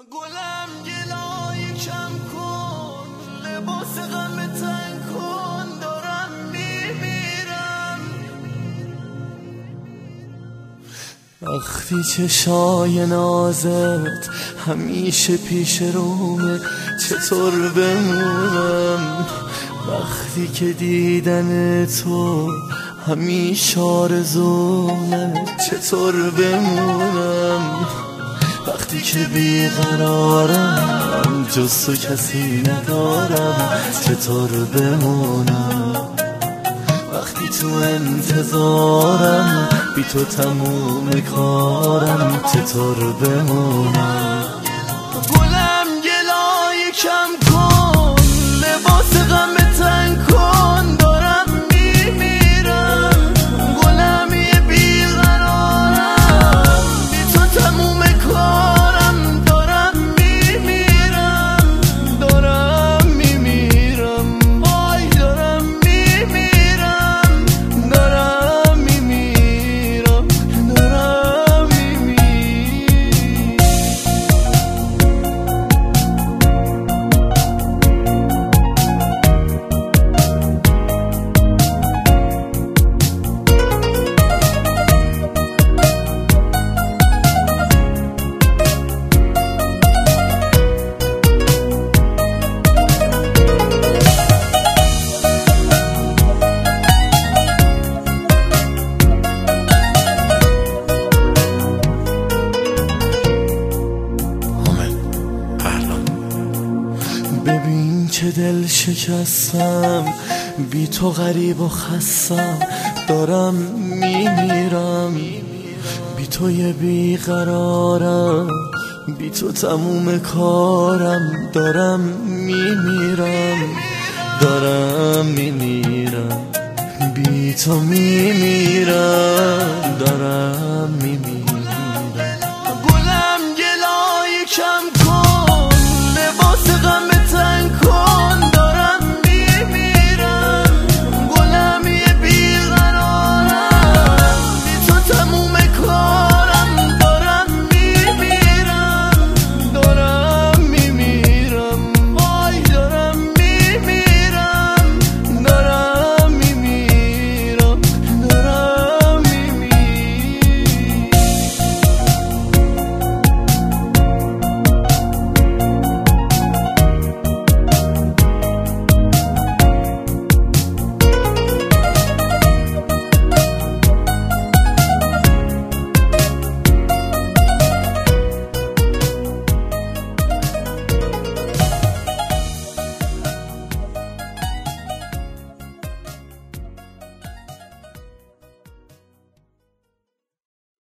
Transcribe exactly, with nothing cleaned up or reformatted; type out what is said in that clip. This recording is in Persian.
گلم گلای کم کن، لباس غم تن کن، دارم میمیرم. وقتی چشای نازت همیشه پیش رومه چطور بمونم؟ وقتی که دیدن تو همیشه آرزومه چطور بمونم؟ وقتی که بیقرارم جز تو کسی ندارم چطور بمونم؟ وقتی تو انتظارم بی تو تموم کارم چطور بمونم؟ گلم گلای کم کن، لباس غم تن کن، دارم میمیرم. گلم یه بیقرارم بی تو تموم کارم، دارم میمیرم، دارم میمیرم، وای دارم میمیرم، دارم میمیرم، دارم میمیرم. ببین که دل شکستم، بی تو غریب و خستم، دارم میمیرم. بی تو یه بیقرارم، بی تو تموم کارم، دارم میمیرم، دارم میمیرم. بی تو میمیرم، دارم میمیرم.